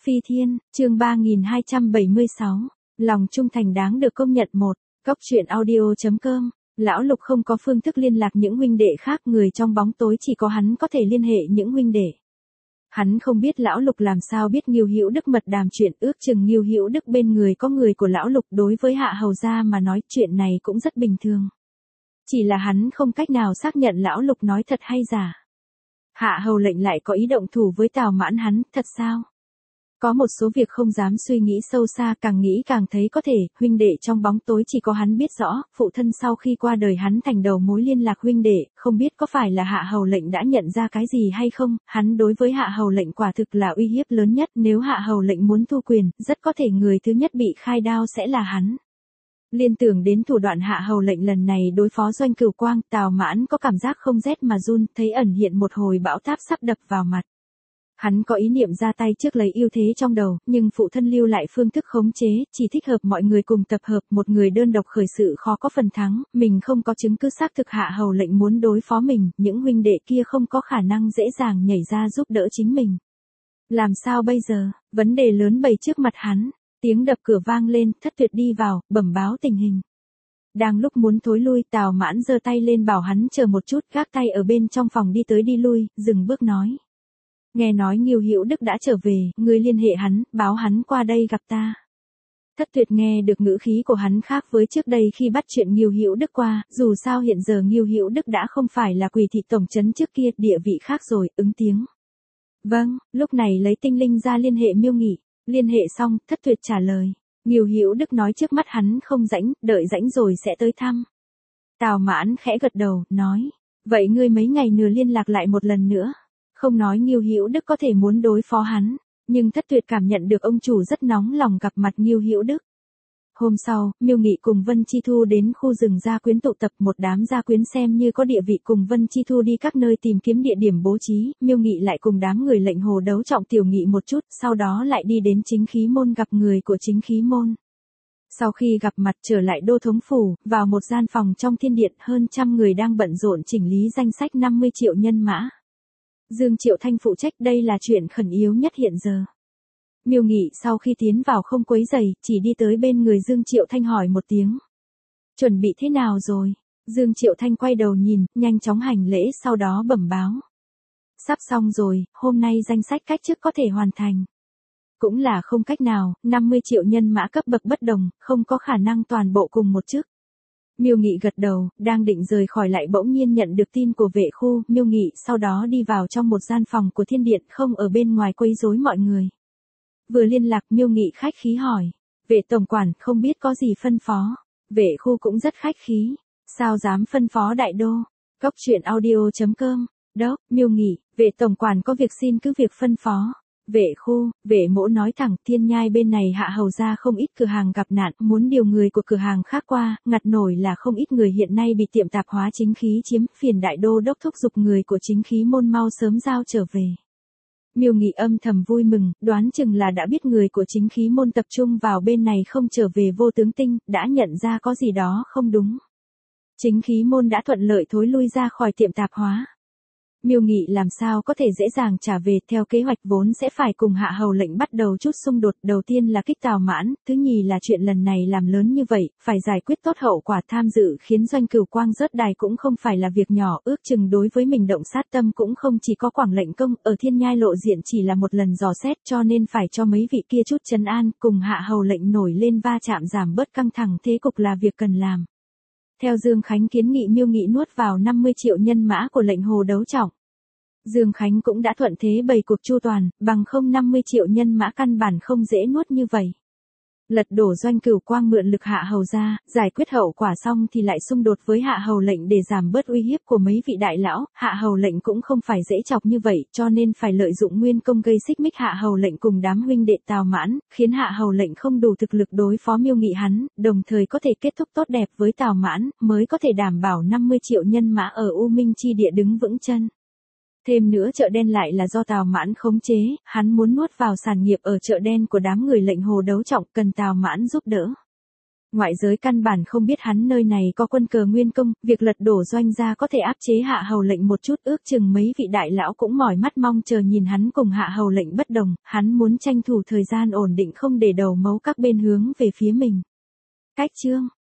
Phi Thiên, chương 3276, lòng trung thành đáng được công nhận. Một, Cóc truyện audio.com, Lão Lục không có phương thức liên lạc những huynh đệ khác, người trong bóng tối chỉ có hắn có thể liên hệ những huynh đệ. Hắn không biết Lão Lục làm sao biết Ngưu Hữu Đức mật đàm chuyện, ước chừng Ngưu Hữu Đức bên người có người của Lão Lục, đối với Hạ Hầu gia mà nói chuyện này cũng rất bình thường. Chỉ là hắn không cách nào xác nhận Lão Lục nói thật hay giả. Hạ Hầu lệnh lại có ý động thủ với Tào Mãn, hắn, thật sao? Có một số việc không dám suy nghĩ sâu xa, càng nghĩ càng thấy có thể, huynh đệ trong bóng tối chỉ có hắn biết rõ, phụ thân sau khi qua đời hắn thành đầu mối liên lạc huynh đệ, không biết có phải là Hạ Hầu lệnh đã nhận ra cái gì hay không, hắn đối với Hạ Hầu lệnh quả thực là uy hiếp lớn nhất, nếu Hạ Hầu lệnh muốn thu quyền, rất có thể người thứ nhất bị khai đao sẽ là hắn. Liên tưởng đến thủ đoạn Hạ Hầu lệnh lần này đối phó Doanh Cửu Quang, Tào Mãn có cảm giác không rét mà run, thấy ẩn hiện một hồi bão táp sắp đập vào mặt. Hắn có ý niệm ra tay trước lấy ưu thế trong đầu, nhưng phụ thân lưu lại phương thức khống chế, chỉ thích hợp mọi người cùng tập hợp, một người đơn độc khởi sự khó có phần thắng, mình không có chứng cứ xác thực Hạ Hầu lệnh muốn đối phó mình, những huynh đệ kia không có khả năng dễ dàng nhảy ra giúp đỡ chính mình. Làm sao bây giờ, vấn đề lớn bày trước mặt hắn, tiếng đập cửa vang lên, Thất Tuyệt đi vào, bẩm báo tình hình. Đang lúc muốn thối lui, Tào Mãn giơ tay lên bảo hắn chờ một chút, gác tay ở bên trong phòng đi tới đi lui, dừng bước nói. Nghe nói Ngưu Hữu Đức đã trở về, ngươi liên hệ hắn, báo hắn qua đây gặp ta. Thất Tuyệt nghe được ngữ khí của hắn khác với trước đây khi bắt chuyện Ngưu Hữu Đức qua, dù sao hiện giờ Ngưu Hữu Đức đã không phải là Quỳ thị tổng trấn trước kia, địa vị khác rồi, ứng tiếng. Vâng, lúc này lấy tinh linh ra liên hệ Miêu Nghị, liên hệ xong, Thất Tuyệt trả lời. Ngưu Hữu Đức nói trước mắt hắn không rảnh, đợi rảnh rồi sẽ tới thăm. Tào Mãn khẽ gật đầu, nói, vậy ngươi mấy ngày nữa liên lạc lại một lần nữa. Không nói Ngưu Hữu Đức có thể muốn đối phó hắn, nhưng Thất Tuyệt cảm nhận được ông chủ rất nóng lòng gặp mặt Ngưu Hữu Đức. Hôm sau, Miêu Nghị cùng Vân Chi Thu đến khu rừng gia quyến tụ tập, một đám gia quyến xem như có địa vị cùng Vân Chi Thu đi các nơi tìm kiếm địa điểm bố trí, Miêu Nghị lại cùng đám người lệnh Hồ Đấu Trọng tiểu nghị một chút, sau đó lại đi đến Chính Khí Môn gặp người của Chính Khí Môn. Sau khi gặp mặt trở lại Đô Thống Phủ, vào một gian phòng trong thiên điện, hơn trăm người đang bận rộn chỉnh lý danh sách 50 triệu nhân mã. Dương Triệu Thanh phụ trách, đây là chuyện khẩn yếu nhất hiện giờ. Miêu Nghị sau khi tiến vào không quấy rầy, chỉ đi tới bên người Dương Triệu Thanh hỏi một tiếng. Chuẩn bị thế nào rồi? Dương Triệu Thanh quay đầu nhìn, nhanh chóng hành lễ, sau đó bẩm báo. Sắp xong rồi, hôm nay danh sách cách chức có thể hoàn thành. Cũng là không cách nào, 50 triệu nhân mã cấp bậc bất đồng, không có khả năng toàn bộ cùng một chức. Miêu Nghị gật đầu, đang định rời khỏi lại bỗng nhiên nhận được tin của vệ khu, Miêu Nghị sau đó đi vào trong một gian phòng của thiên điện, không ở bên ngoài quấy rối mọi người. Vừa liên lạc, Miêu Nghị khách khí hỏi, vệ tổng quản không biết có gì phân phó. Vệ khu cũng rất khách khí, sao dám phân phó đại đô. Cóc truyện audio.com, đốc, Miêu Nghị, vệ tổng quản có việc xin cứ việc phân phó. Vệ khu, vệ mỗ nói thẳng, Thiên Nhai bên này Hạ Hầu ra không ít cửa hàng gặp nạn, muốn điều người của cửa hàng khác qua, ngặt nổi là không ít người hiện nay bị tiệm tạp hóa Chính Khí chiếm, phiền đại đô đốc thúc giục người của Chính Khí môn mau sớm giao trở về. Miêu Nghị âm thầm vui mừng, đoán chừng là đã biết người của Chính Khí môn tập trung vào bên này không trở về Vô Tướng Tinh, đã nhận ra có gì đó không đúng. Chính Khí môn đã thuận lợi thối lui ra khỏi tiệm tạp hóa. Miêu Nghị làm sao có thể dễ dàng trả về, theo kế hoạch vốn sẽ phải cùng Hạ Hầu lệnh bắt đầu chút xung đột, đầu tiên là kích Tào Mãn, thứ nhì là chuyện lần này làm lớn như vậy, phải giải quyết tốt hậu quả, tham dự khiến Doanh Cửu Quang rớt đài cũng không phải là việc nhỏ, ước chừng đối với mình động sát tâm cũng không chỉ có Quảng lệnh công, ở Thiên Nhai lộ diện chỉ là một lần dò xét, cho nên phải cho mấy vị kia chút trấn an, cùng Hạ Hầu lệnh nổi lên va chạm giảm bớt căng thẳng, thế cục là việc cần làm. Theo Dương Khánh kiến nghị, Miêu Nghị nuốt vào 50 triệu nhân mã của lệnh Hồ Đấu Trọng. Dương Khánh cũng đã thuận thế bày cuộc chu toàn, bằng không 50 triệu nhân mã căn bản không dễ nuốt như vậy. Lật đổ Doanh Cửu Quang mượn lực Hạ Hầu ra, giải quyết hậu quả xong thì lại xung đột với Hạ Hầu lệnh để giảm bớt uy hiếp của mấy vị đại lão, Hạ Hầu lệnh cũng không phải dễ chọc như vậy, cho nên phải lợi dụng nguyên công gây xích mích Hạ Hầu lệnh cùng đám huynh đệ Tào Mãn, khiến Hạ Hầu lệnh không đủ thực lực đối phó Miêu Nghị hắn, đồng thời có thể kết thúc tốt đẹp với Tào Mãn, mới có thể đảm bảo 50 triệu nhân mã ở U Minh chi địa đứng vững chân. Thêm nữa chợ đen lại là do Tào Mãn khống chế, hắn muốn nuốt vào sản nghiệp ở chợ đen của đám người lệnh Hồ Đấu Trọng, cần Tào Mãn giúp đỡ. Ngoại giới căn bản không biết hắn nơi này có quân cờ nguyên công, việc lật đổ Doanh gia có thể áp chế Hạ Hầu lệnh một chút, ước chừng mấy vị đại lão cũng mỏi mắt mong chờ nhìn hắn cùng Hạ Hầu lệnh bất đồng, hắn muốn tranh thủ thời gian ổn định không để đầu mấu các bên hướng về phía mình. Cách chương